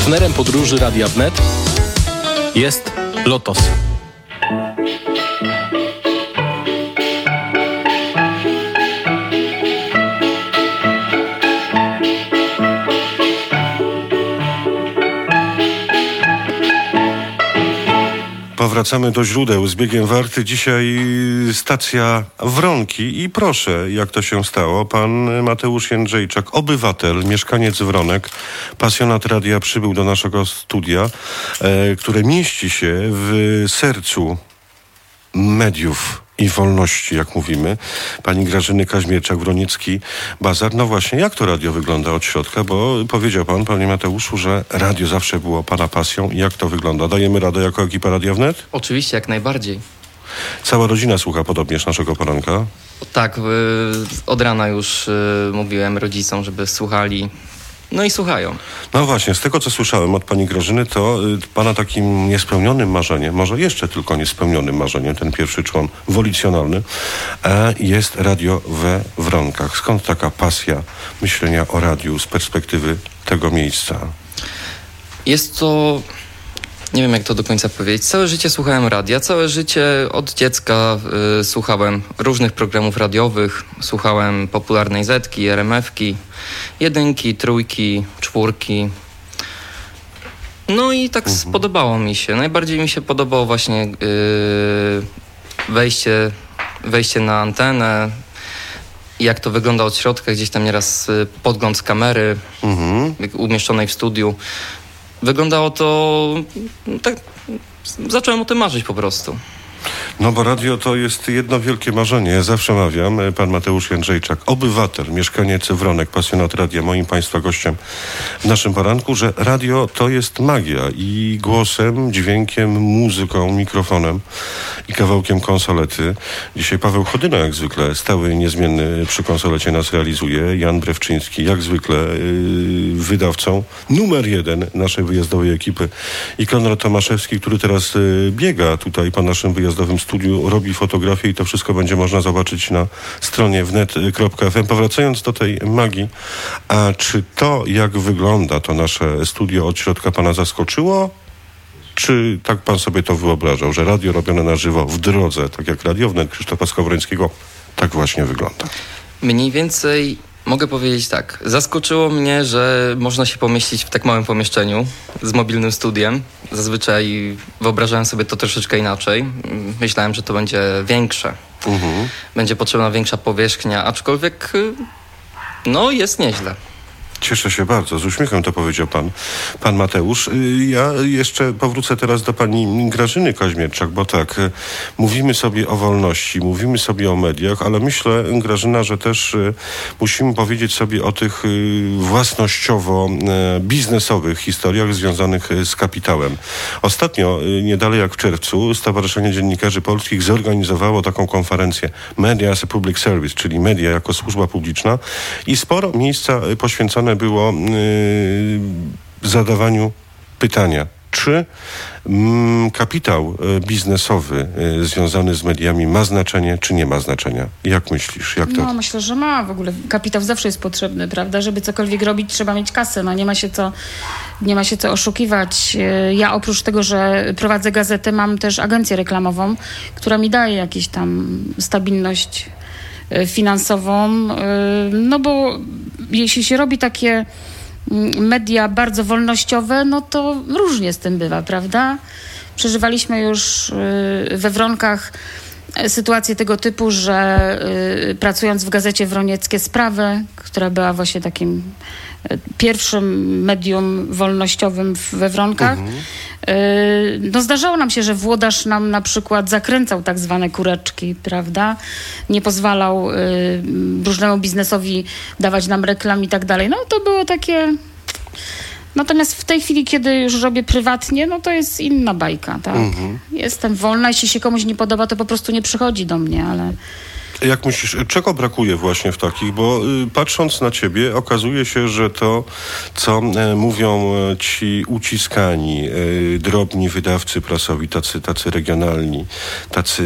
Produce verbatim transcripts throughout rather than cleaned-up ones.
Partnerem podróży Radia Wnet jest Lotos. Powracamy do źródeł z biegiem warty. Dzisiaj stacja Wronki i proszę, jak to się stało. Pan Mateusz Jędrzejczak, obywatel, mieszkaniec Wronek, pasjonat radia, przybył do naszego studia, e, które mieści się w sercu mediów i wolności, jak mówimy. Pani Grażyny Kaźmierczak-Wroniecki Bazar. No właśnie, jak to radio wygląda od środka? Bo powiedział pan, panie Mateuszu, że radio zawsze było pana pasją. Jak to wygląda? Dajemy radę jako ekipa Radia Wnet? Oczywiście, jak najbardziej. Cała rodzina słucha podobnież naszego poranka? Tak, od rana już mówiłem rodzicom, żeby słuchali. No i słuchają. No właśnie, z tego co słyszałem od pani Grażyny, to y, pana takim niespełnionym marzeniem, może jeszcze tylko niespełnionym marzeniem, ten pierwszy człon wolicjonalny, e, jest radio we Wronkach. Skąd taka pasja myślenia o radiu z perspektywy tego miejsca? Jest to... Nie wiem, jak to do końca powiedzieć. Całe życie słuchałem radia. Całe życie od dziecka y, słuchałem różnych programów radiowych. Słuchałem popularnej Zetki, er em efki, jedynki, trójki, czwórki. No i tak mhm. spodobało mi się. Najbardziej mi się podobało właśnie y, wejście, wejście na antenę. Jak to wygląda od środka. Gdzieś tam nieraz y, podgląd z kamery mhm. umieszczonej w studiu. Wyglądało to... tak, zacząłem o tym marzyć po prostu. No bo radio to jest jedno wielkie marzenie. Ja zawsze mawiam, pan Mateusz Jędrzejczak, obywatel, mieszkaniec Wronek, pasjonat radia, moim państwa gościem w naszym poranku, że radio to jest magia i głosem, dźwiękiem, muzyką, mikrofonem i kawałkiem konsolety. Dzisiaj Paweł Chodyna jak zwykle, stały i niezmienny przy konsolecie nas realizuje. Jan Brewczyński jak zwykle yy, wydawcą numer jeden naszej wyjazdowej ekipy i Konrad Tomaszewski, który teraz yy, biega tutaj po naszym wyjazdowym studiu, robi fotografię i to wszystko będzie można zobaczyć na stronie wnet kropka ef em. Powracając do tej magii, a czy to, jak wygląda to nasze studio od środka pana zaskoczyło? Czy tak pan sobie to wyobrażał, że radio robione na żywo w drodze, tak jak Radio Wnet Krzysztofa Skowrońskiego, tak właśnie wygląda? Mniej więcej mogę powiedzieć tak. Zaskoczyło mnie, że można się pomieścić w tak małym pomieszczeniu z mobilnym studiem. Zazwyczaj wyobrażałem sobie to troszeczkę inaczej. Myślałem, że to będzie większe. Uh-huh. Będzie potrzebna większa powierzchnia, aczkolwiek no jest nieźle. Cieszę się bardzo. Z uśmiechem to powiedział pan, pan Mateusz. Ja jeszcze powrócę teraz do pani Grażyny Kaźmierczak, bo tak, mówimy sobie o wolności, mówimy sobie o mediach, ale myślę, Grażyna, że też musimy powiedzieć sobie o tych własnościowo-biznesowych historiach związanych z kapitałem. Ostatnio, nie dalej jak w czerwcu, Stowarzyszenie Dziennikarzy Polskich zorganizowało taką konferencję Media as a Public Service, czyli media jako służba publiczna i sporo miejsca poświęcone było yy, zadawaniu pytania, czy mm, kapitał y, biznesowy y, związany z mediami ma znaczenie, czy nie ma znaczenia? Jak myślisz? Jak to? No, myślę, że ma. W ogóle kapitał zawsze jest potrzebny, prawda? Żeby cokolwiek robić, trzeba mieć kasę. No, nie ma się co, nie ma się co oszukiwać. Ja oprócz tego, że prowadzę gazetę, mam też agencję reklamową, która mi daje jakąś tam stabilność finansową, no bo jeśli się robi takie media bardzo wolnościowe, no to różnie z tym bywa, prawda? Przeżywaliśmy już we Wronkach sytuację tego typu, że pracując w gazecie Wronieckie Sprawy, która była właśnie takim pierwszym medium wolnościowym we Wronkach, mhm. no zdarzało nam się, że włodarz nam na przykład zakręcał tak zwane kureczki, prawda? Nie pozwalał różnemu biznesowi dawać nam reklam i tak dalej. No to było takie... Natomiast w tej chwili, kiedy już robię prywatnie, no to jest inna bajka, tak? Mhm. Jestem wolna, jeśli się komuś nie podoba, to po prostu nie przychodzi do mnie, ale... Jak myślisz, czego brakuje właśnie w takich? Bo y, patrząc na ciebie, okazuje się, że to, co y, mówią y, ci uciskani, y, drobni wydawcy prasowi, tacy, tacy regionalni, tacy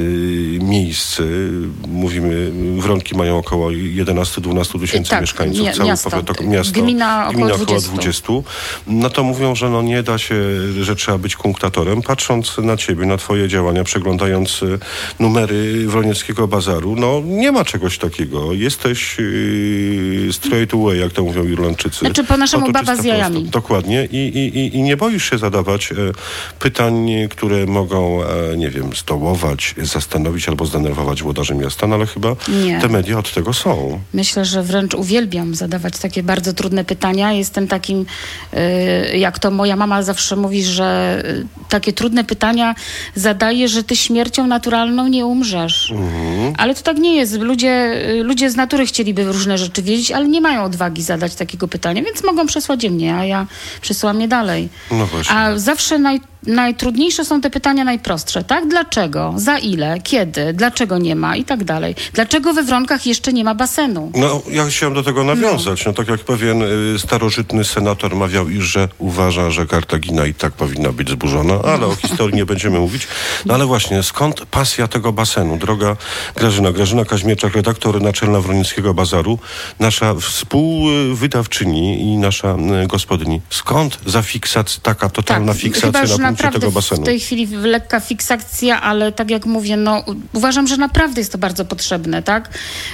miejscy, mówimy, Wronki mają około jedenaście do dwunastu tysięcy tak, mieszkańców, mia- cały miasto. powiat, to, miasto, Gmina około gmina około dwudziestu. dwudziestu. No to mówią, że no nie da się, że trzeba być kunktatorem. Patrząc na ciebie, na twoje działania, przeglądając y, numery Wronieckiego Bazaru, no nie ma czegoś takiego. Jesteś yy, straight away, jak to mówią Irlandczycy. Znaczy po naszemu Oto baba czysta z jajami. prosto. Dokładnie. I, i, i, I nie boisz się zadawać e, pytań, które mogą, e, nie wiem, zdołować, zastanowić albo zdenerwować włodarzy miasta, no ale chyba Nie. te media od tego są. Myślę, że wręcz uwielbiam zadawać takie bardzo trudne pytania. Jestem takim, y, jak to moja mama zawsze mówi, że y, takie trudne pytania zadaje, że ty śmiercią naturalną nie umrzesz. Mhm. Ale to tak nie jest. Ludzie, y, ludzie z natury chcieliby różne rzeczy wiedzieć, ale nie mają odwagi zadać takiego pytania, więc mogą przesłać je mnie, a ja przesyłam je dalej. No właśnie. A zawsze naj, najtrudniejsze są te pytania najprostsze, tak? Dlaczego? Za ile? Kiedy? Dlaczego nie ma? I tak dalej. Dlaczego we Wronkach jeszcze nie ma basenu? No, ja chciałem do tego nawiązać. No, tak jak pewien y, starożytny senator mawiał, iż że uważa, że Kartagina i tak powinna być zburzona, ale o historii nie będziemy mówić. No ale właśnie, skąd pasja tego basenu? Droga Grażyna, Grażyna Kaźmierczak, redaktor naczelna Wronieckiego Bazaru, nasza współwydawczyni i nasza y, gospodyni. Skąd zafiksacja, taka totalna fiksacja chyba, że na punkcie naprawdę tego basenu? w tej chwili lekka fiksacja, ale tak jak mówię, no uważam, że naprawdę jest to bardzo potrzebne, tak?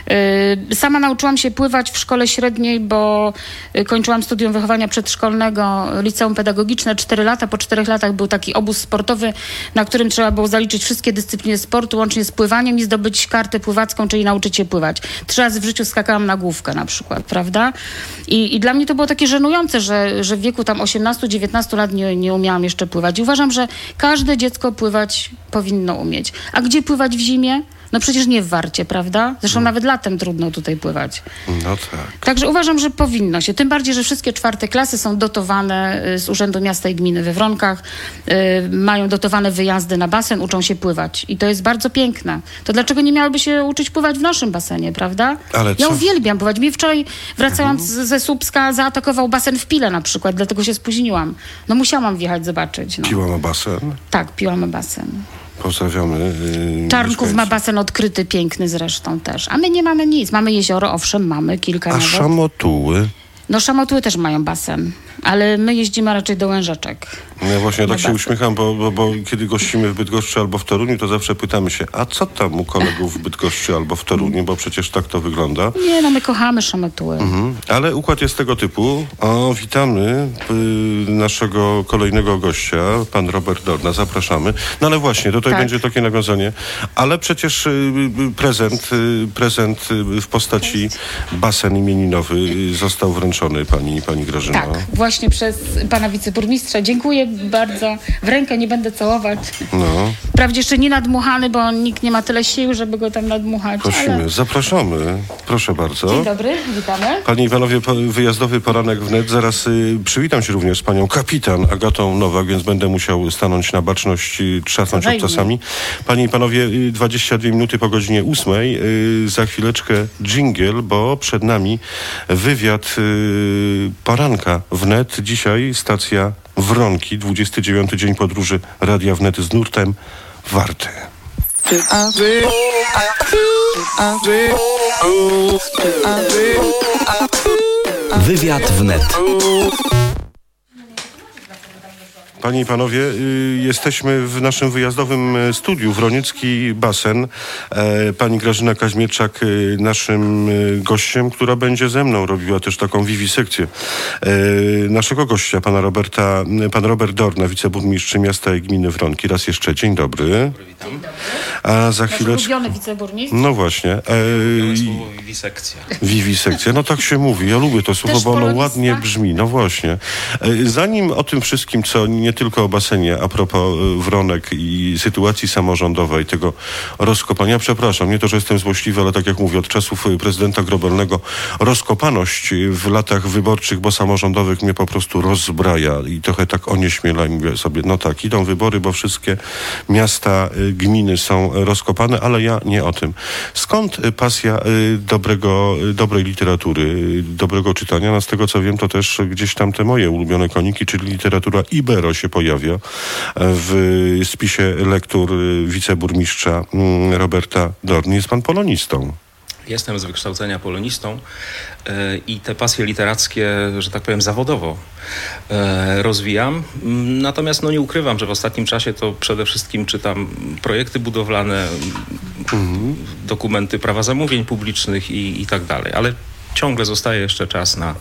Yy, sama nauczyłam się pływać w szkole średniej, bo y, kończyłam studium wychowania przedszkolnego, liceum pedagogiczne, cztery lata. Po czterech latach był taki obóz sportowy, na którym trzeba było zaliczyć wszystkie dyscypliny sportu, łącznie z pływaniem i zdobyć kartę pływacką, czyli nauczyć się pływać. Trzy razy w życiu skakałam na główkę na przykład, prawda? I, i dla mnie to było takie żenujące, że, że w wieku tam osiemnastu dziewiętnastu lat nie, nie umiałam jeszcze pływać. I uważam, że każde dziecko pływać powinno umieć. A gdzie pływać w zimie? No przecież nie w Warcie, prawda? Zresztą nawet latem trudno tutaj pływać. No tak. Także uważam, że powinno się. Tym bardziej, że wszystkie czwarte klasy są dotowane y, z Urzędu Miasta i Gminy we Wronkach. Y, mają dotowane wyjazdy na basen, uczą się pływać. I to jest bardzo piękne. To dlaczego nie miałyby się uczyć pływać w naszym basenie, prawda? Ale ja co? uwielbiam pływać. Mnie wczoraj, wracając z- ze Słupska, zaatakował basen w Pile na przykład, dlatego się spóźniłam. No musiałam wjechać, zobaczyć. No. Piła ma basen. Tak, piłam basen. Pozdrawiamy. Yy, Czarnków ma mieszkańców. basen odkryty, piękny zresztą też. A my nie mamy nic. Mamy jezioro, owszem, mamy kilka A nawet. Szamotuły? No Szamotuły też mają basen, ale my jeździmy raczej do Łężeczek. Ja właśnie tak się basen. uśmiecham, bo, bo, bo kiedy gościmy w Bydgoszczy albo w Toruniu, to zawsze pytamy się, a co tam u kolegów w Bydgoszczy albo w Toruniu, bo przecież tak to wygląda. Nie, no my kochamy Szamotuły. Mhm. Ale układ jest tego typu. O, witamy y, naszego kolejnego gościa, pan Robert Dorna, zapraszamy. No ale właśnie, tutaj Tak. będzie takie nawiązanie. Ale przecież y, y, prezent, y, prezent y, w postaci basen imieninowy y, został wręczony pani, pani Grażyna. Tak, właśnie przez pana wiceburmistrza. Dziękuję bardzo. W rękę nie będę całować. No, Wprawdzie jeszcze nie nadmuchany, bo nikt nie ma tyle sił, żeby go tam nadmuchać. prosimy, Ale... zapraszamy. Proszę bardzo. Dzień dobry, witamy. Panie i panowie, po- wyjazdowy poranek wnet. Zaraz y, przywitam się również z panią kapitan Agatą Nowak, więc będę musiał stanąć na baczność, y, trzasnąć Wejmie. obcasami. Panie i panowie, y, dwadzieścia dwie minuty po godzinie ósmej. Y, za chwileczkę dżingiel, bo przed nami wywiad y, poranka wnet. Dzisiaj stacja Wronki, dwudziesty dziewiąty dzień podróży Radia Wnet z nurtem Warty. Wywiad wnet. Panie i panowie, y, jesteśmy w naszym wyjazdowym e, studiu Wroniecki Basen. E, pani Grażyna Kaźmierczak y, naszym y, gościem, która będzie ze mną robiła też taką wiwisekcję. E, naszego gościa, pana Roberta, pan Robert Dorna, wiceburmistrz miasta i gminy Wronki. Raz jeszcze dzień dobry. Witam. A za Nasz chwileczkę... ulubiony wiceburmistrz. No właśnie. E, Słowo wiwisekcja. Wiwisekcja. No tak się mówi. Ja lubię to słowo, Też bo ono polonista. ładnie brzmi. No właśnie. E, Zanim o tym wszystkim, co nie tylko o basenie, a propos Wronek i sytuacji samorządowej, tego rozkopania. Przepraszam, nie to, że jestem złośliwy, ale tak jak mówię, od czasów prezydenta Grobelnego rozkopaność w latach wyborczych, bo samorządowych mnie po prostu rozbraja i trochę tak onieśmiela i mówię sobie, no tak, idą wybory, bo wszystkie miasta, gminy są rozkopane, ale ja nie o tym. Skąd pasja dobrego, dobrej literatury, dobrego czytania? No z tego co wiem, to też gdzieś tam te moje ulubione koniki, czyli literatura Ibero się pojawia w spisie lektur wiceburmistrza Roberta Dorny. Jest pan polonistą. Jestem z wykształcenia polonistą i te pasje literackie, że tak powiem, zawodowo rozwijam. Natomiast no nie ukrywam, że w ostatnim czasie to przede wszystkim czytam projekty budowlane, mhm. dokumenty prawa zamówień publicznych i, i tak dalej. Ale ciągle zostaje jeszcze czas na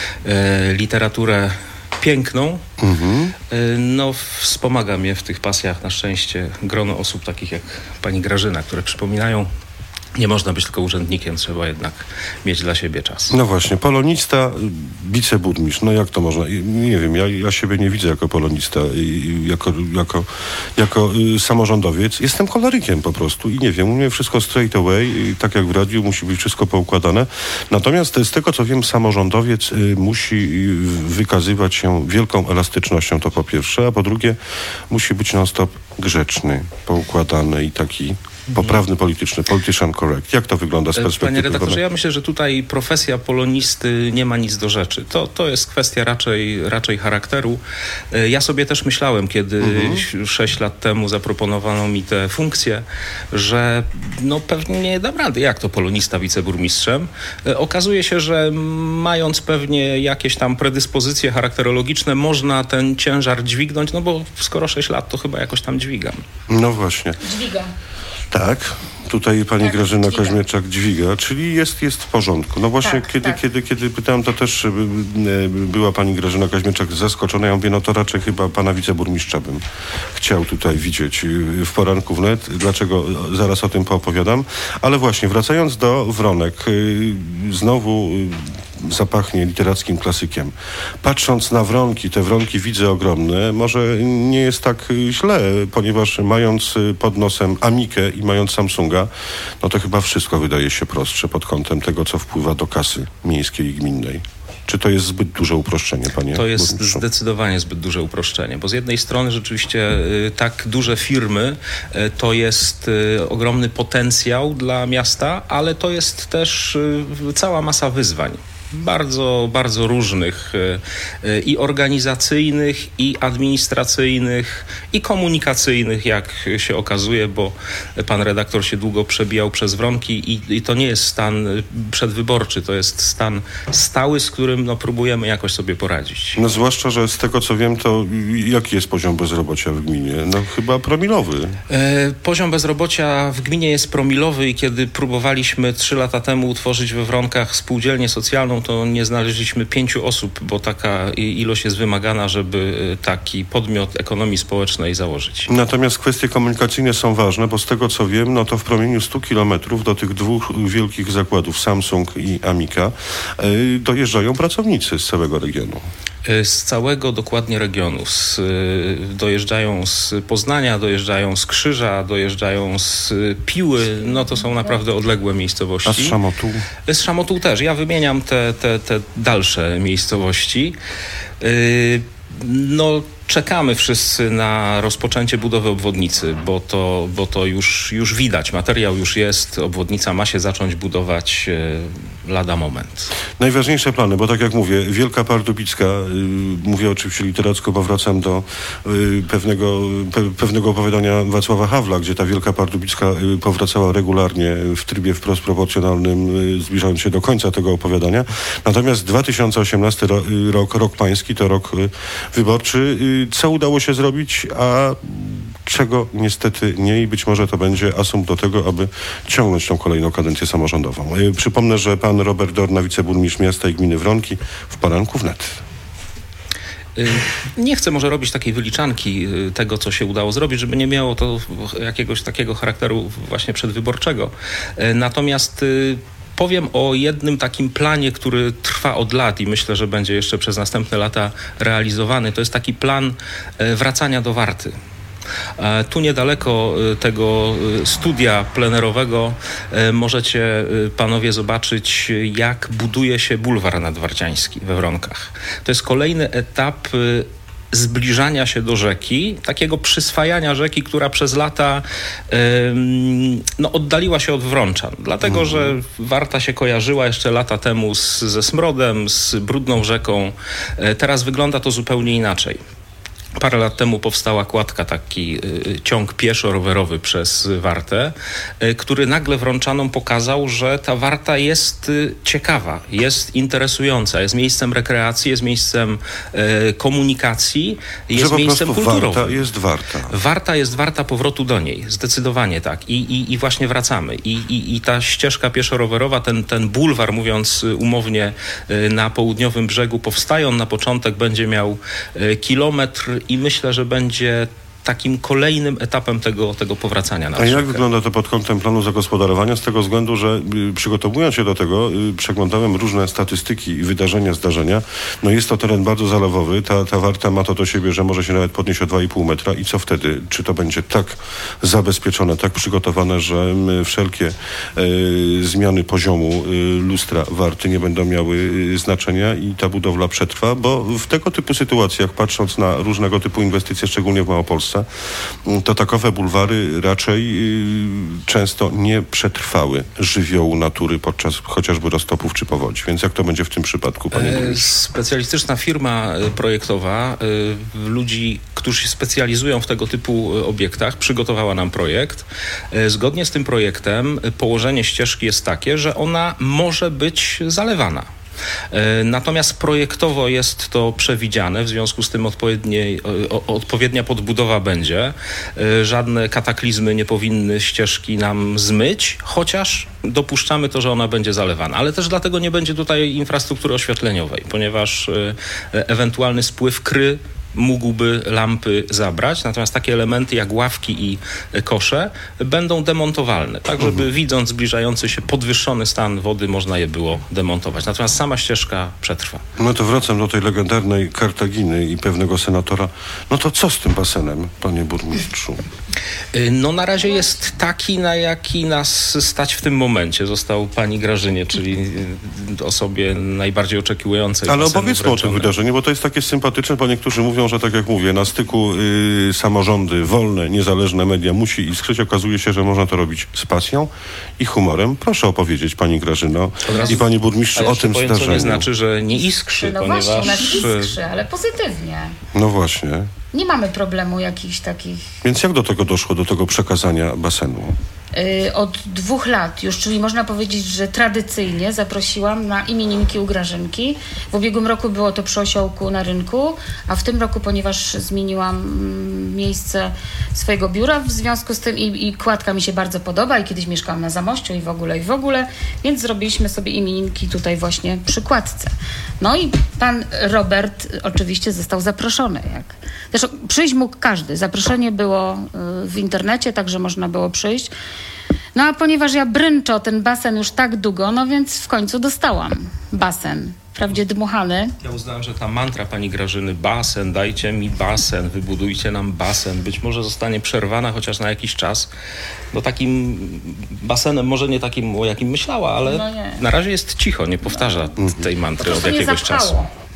e, literaturę piękną. Mhm. E, no wspomaga mnie w tych pasjach na szczęście grono osób takich jak pani Grażyna, które przypominają, nie można być tylko urzędnikiem, trzeba jednak mieć dla siebie czas. No właśnie, polonista, wiceburmistrz, no jak to można? Nie wiem, ja, ja siebie nie widzę jako polonista, jako, jako, jako y, samorządowiec. Jestem cholerykiem po prostu i nie wiem, u mnie wszystko straight away, tak jak w radiu, musi być wszystko poukładane. Natomiast z tego, co wiem, samorządowiec y, musi wykazywać się wielką elastycznością, to po pierwsze, a po drugie musi być non-stop grzeczny, poukładany i taki poprawny polityczny, politician correct. Jak to wygląda z perspektywy? Panie redaktorze, ja myślę, że tutaj profesja polonisty nie ma nic do rzeczy. To, to jest kwestia raczej, raczej charakteru. Ja sobie też myślałem, kiedy mhm. sześć lat temu zaproponowano mi tę funkcję, że no pewnie nie dam rady. Jak to polonista wiceburmistrzem? Okazuje się, że mając pewnie jakieś tam predyspozycje charakterologiczne, można ten ciężar dźwignąć, no bo skoro sześć lat, to chyba jakoś tam dźwigam. No właśnie. Dźwigam. Tak, tutaj pani tak, Grażyna dźwiga. Koźmieczak dźwiga, czyli jest, jest w porządku. No właśnie, tak, kiedy, tak. Kiedy, kiedy pytałem, to też była pani Grażyna Koźmieczak zaskoczona. Ja mówię, no to raczej chyba pana wiceburmistrza bym chciał tutaj widzieć w poranku wnet. Dlaczego? Zaraz o tym poopowiadam. Ale właśnie, wracając do Wronek, znowu zapachnie literackim klasykiem. Patrząc na Wronki, te Wronki widzę ogromne, może nie jest tak źle, ponieważ mając pod nosem Amikę i mając Samsunga, no to chyba wszystko wydaje się prostsze pod kątem tego, co wpływa do kasy miejskiej i gminnej. Czy to jest zbyt duże uproszczenie, panie To jest burmistrzu? Zdecydowanie zbyt duże uproszczenie, bo z jednej strony rzeczywiście y, tak duże firmy y, to jest y, ogromny potencjał dla miasta, ale to jest też y, cała masa wyzwań. Bardzo, bardzo różnych y, i organizacyjnych, i administracyjnych, i komunikacyjnych, jak się okazuje, bo pan redaktor się długo przebijał przez Wronki i, i to nie jest stan przedwyborczy, to jest stan stały, z którym no, próbujemy jakoś sobie poradzić. No zwłaszcza, że z tego co wiem, to jaki jest poziom bezrobocia w gminie? No chyba promilowy. E, poziom bezrobocia w gminie jest promilowy i kiedy próbowaliśmy trzy lata temu utworzyć we Wronkach spółdzielnię socjalną, to nie znaleźliśmy pięciu osób, bo taka ilość jest wymagana, żeby taki podmiot ekonomii społecznej założyć. Natomiast kwestie komunikacyjne są ważne, bo z tego co wiem, no to w promieniu stu kilometrów do tych dwóch wielkich zakładów, Samsung i Amika, yy, dojeżdżają pracownicy z całego regionu. Z całego dokładnie regionu. Z, dojeżdżają z Poznania, dojeżdżają z Krzyża, dojeżdżają z Piły. No to są naprawdę odległe miejscowości. A z Szamotuł? Z Szamotuł też. Ja wymieniam te, te, te dalsze miejscowości. Yy, no czekamy wszyscy na rozpoczęcie budowy obwodnicy, bo to, bo to już, już widać. Materiał już jest, obwodnica ma się zacząć budować e, lada moment. Najważniejsze plany, bo tak jak mówię, Wielka Pardubicka, y, mówię oczywiście literacko, bo wracam do y, pewnego, pe, pewnego opowiadania Wacława Hawla, gdzie ta Wielka Pardubicka y, powracała regularnie w trybie wprost proporcjonalnym, y, zbliżając się do końca tego opowiadania. Natomiast dwa tysiące osiemnasty ro, y, rok, rok pański, to rok y, wyborczy. Y, co udało się zrobić, a czego niestety nie i być może to będzie asumpt do tego, aby ciągnąć tą kolejną kadencję samorządową. Y, przypomnę, że pan Robert Dorna, wiceburmistrz miasta i gminy Wronki, w poranku wnet. Nie chcę może robić takiej wyliczanki tego, co się udało zrobić, żeby nie miało to jakiegoś takiego charakteru właśnie przedwyborczego. Natomiast powiem o jednym takim planie, który trwa od lat i myślę, że będzie jeszcze przez następne lata realizowany. To jest taki plan wracania do Warty. Tu niedaleko tego studia plenerowego możecie panowie zobaczyć, jak buduje się bulwar nadwarciański we Wronkach. To jest kolejny etap zbliżania się do rzeki, takiego przyswajania rzeki, która przez lata ym, no, oddaliła się od Wrączan. Dlatego, mm. że Warta się kojarzyła jeszcze lata temu z, ze smrodem, z brudną rzeką. E, teraz wygląda to zupełnie inaczej. Parę lat temu powstała kładka, taki y, ciąg pieszo-rowerowy przez Wartę, y, który nagle Wrączanom pokazał, że ta Warta jest y, ciekawa, jest interesująca, jest miejscem rekreacji, jest miejscem y, komunikacji, jest że miejscem po kulturowym. Warta jest warta. Warta jest warta powrotu do niej, zdecydowanie tak. I, i, i właśnie wracamy. I, i, i ta ścieżka pieszo-rowerowa, ten, ten bulwar, mówiąc umownie, y, na południowym brzegu powstaje. On na początek będzie miał y, kilometr i myślę, że będzie takim kolejnym etapem tego, tego powracania na A rzekę. jak wygląda to pod kątem planu zagospodarowania? Z tego względu, że y, przygotowując się do tego, y, przeglądałem różne statystyki i wydarzenia, zdarzenia. No jest to teren bardzo zalewowy. Ta, ta Warta ma to do siebie, że może się nawet podnieść o dwa i pół metra. I co wtedy? Czy to będzie tak zabezpieczone, tak przygotowane, że y, wszelkie y, zmiany poziomu y, lustra Warty nie będą miały y, znaczenia i ta budowla przetrwa? Bo w tego typu sytuacjach, patrząc na różnego typu inwestycje, szczególnie w Małopolsce, to takowe bulwary raczej y, często nie przetrwały żywiołu natury podczas chociażby roztopów czy powodzi. Więc jak to będzie w tym przypadku, panie burmistrzu? Specjalistyczna firma projektowa, y, ludzi, którzy się specjalizują w tego typu obiektach, przygotowała nam projekt. Y, zgodnie z tym projektem położenie ścieżki jest takie, że ona może być zalewana. Natomiast projektowo jest to przewidziane, w związku z tym odpowiedniej, o, odpowiednia podbudowa będzie. Żadne kataklizmy nie powinny ścieżki nam zmyć, chociaż dopuszczamy to, że ona będzie zalewana. Ale też dlatego nie będzie tutaj infrastruktury oświetleniowej, ponieważ ewentualny spływ kry mógłby lampy zabrać, natomiast takie elementy jak ławki i kosze będą demontowalne, tak żeby mhm. widząc zbliżający się podwyższony stan wody można je było demontować. Natomiast sama ścieżka przetrwa. No to wracam do tej legendarnej Kartaginy i pewnego senatora. No to co z tym basenem, panie burmistrzu? No na razie jest taki, na jaki nas stać w tym momencie. Został pani Grażynie, czyli osobie najbardziej oczekiwającej. Ale opowiedzmy o tym wydarzeniu, bo to jest takie sympatyczne, bo niektórzy mówią, że tak jak mówię, na styku y, samorządy, wolne, niezależne media musi iskrzyć. Okazuje się, że można to robić z pasją i humorem. Proszę opowiedzieć, pani Grażyno i panie burmistrzu, o tym zdarzeniu. To nie znaczy, że nie iskrzy, no ponieważ... właśnie, u nas iskrzy, ale pozytywnie. No właśnie. Nie mamy problemu jakichś takich... Więc jak do tego doszło, do tego przekazania basenu? Yy, od dwóch lat już, czyli można powiedzieć, że tradycyjnie zaprosiłam na imieninki u Grażynki. W ubiegłym roku było to przy osiołku na rynku, a w tym roku, ponieważ zmieniłam mm, miejsce swojego biura, w związku z tym i, i kładka mi się bardzo podoba i kiedyś mieszkałam na Zamościu i w ogóle, i w ogóle, więc zrobiliśmy sobie imieninki tutaj właśnie przy kładce. No i pan Robert oczywiście został zaproszony. Jak. Zresztą przyjść mógł każdy. Zaproszenie było y, w internecie, także można było przyjść. No a ponieważ ja brynczę o ten basen już tak długo, no więc w końcu dostałam basen. Wprawdzie dmuchany. Ja uznałem, że ta mantra pani Grażyny, basen, dajcie mi basen, wybudujcie nam basen, być może zostanie przerwana chociaż na jakiś czas. No takim basenem, może nie takim, o jakim myślała, ale no na razie jest cicho, nie powtarza no. tej mantry od jakiegoś czasu.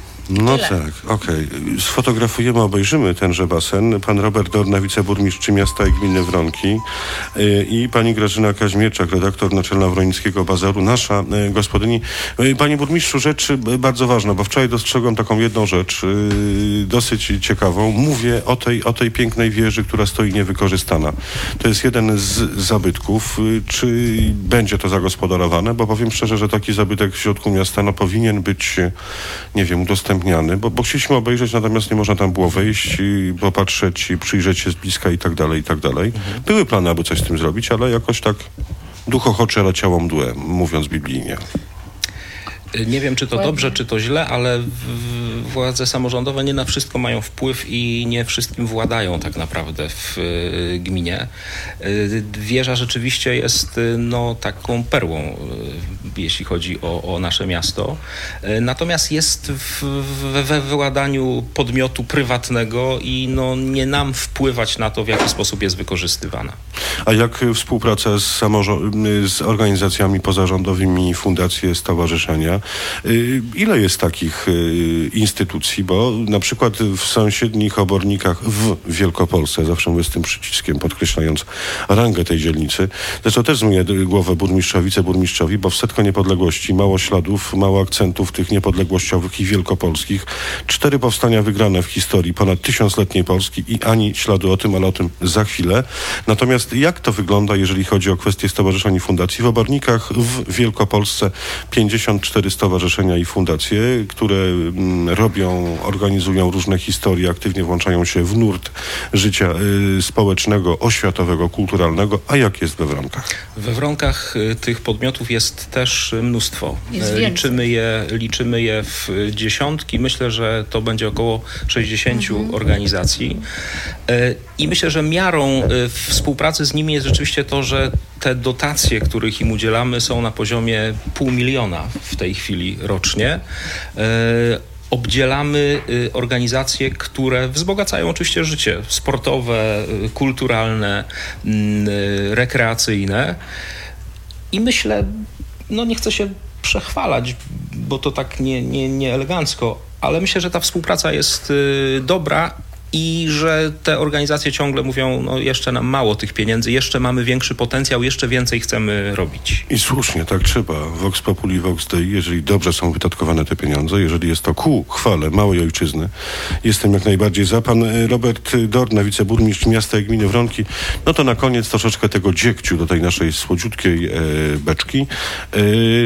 No Tyle. tak, okej. Okay. Sfotografujemy, obejrzymy tenże basen. Pan Robert Dorna, wiceburmistrz miasta i gminy Wronki yy, i pani Grażyna Kaźmierczak, redaktor naczelna Wronickiego Bazaru, nasza yy, gospodyni. Yy, panie burmistrzu, rzecz yy, bardzo ważna, bo wczoraj dostrzegłem taką jedną rzecz, yy, dosyć ciekawą. Mówię o tej, o tej pięknej wieży, która stoi niewykorzystana. To jest jeden z zabytków. Yy, czy będzie to zagospodarowane? Bo powiem szczerze, że taki zabytek w środku miasta no, powinien być, yy, nie wiem, udostępniony. Bo, bo chcieliśmy obejrzeć, natomiast nie można tam było wejść, i popatrzeć, i przyjrzeć się z bliska i tak dalej, i tak dalej. Mhm. Były plany, aby coś z tym zrobić, ale jakoś tak duch ochoczy leciało mdłem, mówiąc biblijnie. Nie wiem, czy to dobrze, czy to źle, ale władze samorządowe nie na wszystko mają wpływ i nie wszystkim władają tak naprawdę w gminie. Wieża rzeczywiście jest no, taką perłą jeśli chodzi o, o nasze miasto. Natomiast jest w, we, we władaniu podmiotu prywatnego i no, nie nam wpływać na to, w jaki sposób jest wykorzystywana. A jak współpraca z, samorząd- z organizacjami pozarządowymi, fundacje, stowarzyszenia? Ile jest takich instytucji? Bo na przykład w sąsiednich Obornikach w Wielkopolsce, zawsze mówię z tym przyciskiem, podkreślając rangę tej dzielnicy, zresztą też zmyję głowę burmistrzowi, wiceburmistrzowi, bo w setko niepodległości mało śladów, mało akcentów tych niepodległościowych i wielkopolskich. Cztery powstania wygrane w historii ponad tysiącletniej Polski i ani śladu o tym, ale o tym za chwilę. Natomiast jak to wygląda, jeżeli chodzi o kwestie stowarzyszeń i fundacji? W Obornikach w Wielkopolsce pięćdziesiąt cztery stowarzyszenia i fundacje, które mm, robią, organizują różne historie, aktywnie włączają się w nurt życia y, społecznego, oświatowego, kulturalnego. A jak jest we Wronkach? We Wronkach y, tych podmiotów jest też mnóstwo. Jest y, liczymy je, liczymy je w dziesiątki. Myślę, że to będzie około sześćdziesięciu mhm. organizacji. Y, I myślę, że miarą y, współpracy z nimi jest rzeczywiście to, że te dotacje, których im udzielamy, są na poziomie pół miliona w tej chwili rocznie. Y, Obdzielamy y, organizacje, które wzbogacają oczywiście życie sportowe, y, kulturalne, y, rekreacyjne. I myślę, no nie chcę się przechwalać, bo to tak nie, nie, nie elegancko, ale myślę, że ta współpraca jest y, dobra i że te organizacje ciągle mówią, no jeszcze nam mało tych pieniędzy, jeszcze mamy większy potencjał, jeszcze więcej chcemy robić. I słusznie, tak trzeba. Vox populi, vox dei, jeżeli dobrze są wydatkowane te pieniądze, jeżeli jest to ku chwale małej ojczyzny, jestem jak najbardziej za. Pan Robert Dorna, wiceburmistrz miasta i gminy Wronki, no to na koniec troszeczkę tego dziegciu do tej naszej słodziutkiej e, beczki. E,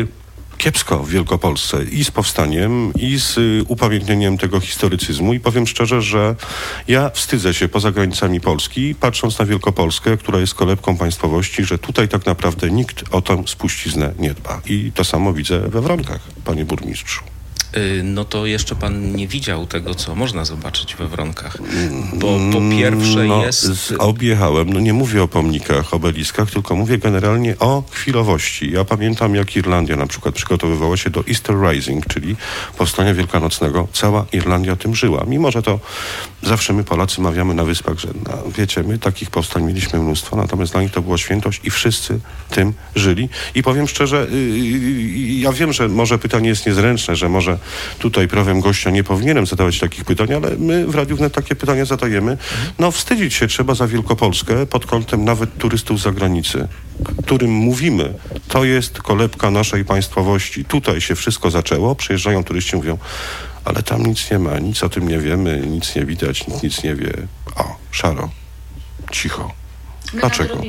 Kiepsko w Wielkopolsce i z powstaniem, i z y, upamiętnieniem tego historycyzmu. I powiem szczerze, że ja wstydzę się poza granicami Polski, patrząc na Wielkopolskę, która jest kolebką państwowości, że tutaj tak naprawdę nikt o tę spuściznę nie dba. I to samo widzę we Wronkach, panie burmistrzu. No to jeszcze pan nie widział tego, co można zobaczyć we Wronkach. Bo po pierwsze no, jest... Z, objechałem, no nie mówię o pomnikach, obeliskach, tylko mówię generalnie o chwilowości. Ja pamiętam, jak Irlandia na przykład przygotowywała się do Easter Rising, czyli powstania wielkanocnego. Cała Irlandia tym żyła. Mimo, że to zawsze my Polacy mawiamy na Wyspach, że no, wiecie, my takich powstań mieliśmy mnóstwo, natomiast dla nich to była świętość i wszyscy tym żyli. I powiem szczerze, yy, ja wiem, że może pytanie jest niezręczne, że może tutaj prawem gościa nie powinienem zadawać takich pytań, ale my w Radiu Wnet takie pytania zadajemy. No wstydzić się trzeba za Wielkopolskę pod kątem nawet turystów z zagranicy, którym mówimy, to jest kolebka naszej państwowości. Tutaj się wszystko zaczęło, przyjeżdżają turyści, mówią, ale tam nic nie ma, nic o tym nie wiemy, nic nie widać, nikt nic nie wie. O, szaro, cicho. Dlaczego?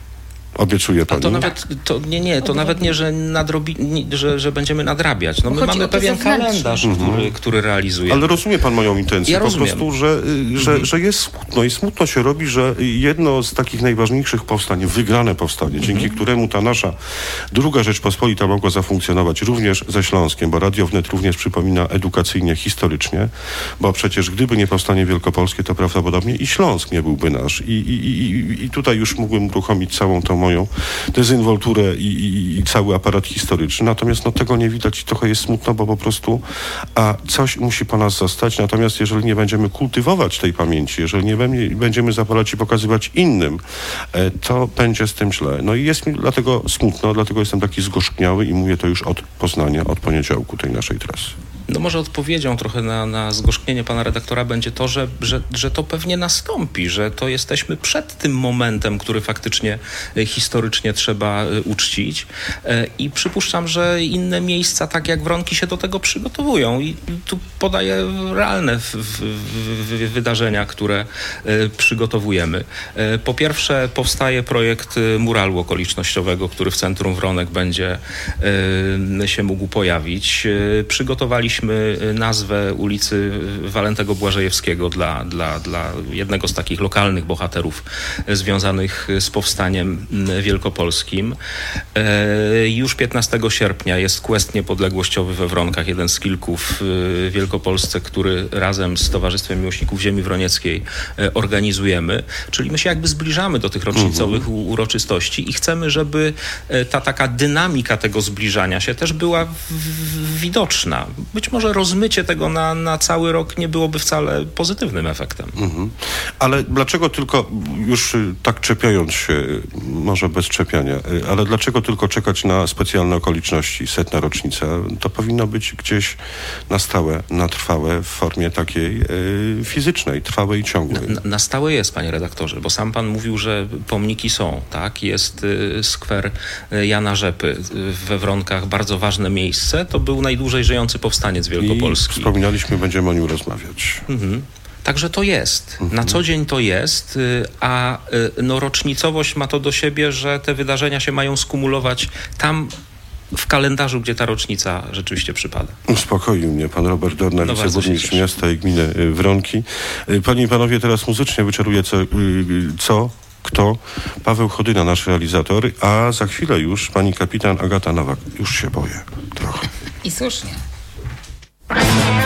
Obiecuje pani? A to nawet, to nie, nie, to nawet nie, że, nadrobi, nie, że, że będziemy nadrabiać. No my mamy pewien kalendarz, mhm. który, który realizujemy. Ale rozumie pan moją intencję, ja po rozumiem. prostu, że, że, mhm. że jest smutno i smutno się robi, że jedno z takich najważniejszych powstań, wygrane powstanie, mhm. dzięki któremu ta nasza druga Rzeczpospolita mogła zafunkcjonować również ze Śląskiem, bo Radio Wnet również przypomina edukacyjnie, historycznie, bo przecież gdyby nie powstanie wielkopolskie, to prawdopodobnie i Śląsk nie byłby nasz. I, i, i, i tutaj już mógłbym uruchomić całą tą moją dezynwolturę i, i, i cały aparat historyczny. Natomiast no, tego nie widać i trochę jest smutno, bo po prostu a coś musi po nas zostać. Natomiast jeżeli nie będziemy kultywować tej pamięci, jeżeli nie będziemy zapalać i pokazywać innym, e, to będzie z tym źle. No i jest mi dlatego smutno, dlatego jestem taki zgorzkniały i mówię to już od Poznania, od poniedziałku tej naszej trasy. No może odpowiedzią trochę na, na zgorzknienie pana redaktora będzie to, że, że, że to pewnie nastąpi, że to jesteśmy przed tym momentem, który faktycznie historycznie trzeba uczcić i przypuszczam, że inne miejsca, tak jak Wronki, się do tego przygotowują i tu podaję realne w, w, w wydarzenia, które przygotowujemy. Po pierwsze powstaje projekt muralu okolicznościowego, który w centrum Wronek będzie się mógł pojawić. Przygotowaliśmy wybraliśmy nazwę ulicy Walentego Błażejewskiego dla, dla, dla jednego z takich lokalnych bohaterów związanych z powstaniem wielkopolskim. Już piętnastego sierpnia jest quest niepodległościowy we Wronkach, jeden z kilku w Wielkopolsce, który razem z Towarzystwem Miłośników Ziemi Wronieckiej organizujemy. Czyli my się jakby zbliżamy do tych rocznicowych mhm. uroczystości i chcemy, żeby ta taka dynamika tego zbliżania się też była w, w, widoczna. Być może rozmycie tego na, na cały rok nie byłoby wcale pozytywnym efektem. Mhm. Ale dlaczego tylko, już tak czepiając się, może bez czepiania, ale dlaczego tylko czekać na specjalne okoliczności, setna rocznica? To powinno być gdzieś na stałe, na trwałe, w formie takiej y, fizycznej, trwałej i ciągłej. Na, na stałe jest, panie redaktorze, bo sam pan mówił, że pomniki są, tak? Jest y, skwer Jana Rzepy we Wronkach, bardzo ważne miejsce. To był najdłużej żyjący powstaniec wielkopolski. I wspominaliśmy, będziemy o nim rozmawiać. Mhm. Także to jest. Na co dzień to jest, a no, rocznicowość ma to do siebie, że te wydarzenia się mają skumulować tam w kalendarzu, gdzie ta rocznica rzeczywiście przypada. Uspokoił mnie pan Robert Dorna, no wiceburmistrz miasta i gminy Wronki. Panie i panowie, teraz muzycznie wyczeruje co, co kto? Paweł Chodyna, nasz realizator, a za chwilę już pani kapitan Agata Nowak. Już się boję trochę. I słusznie.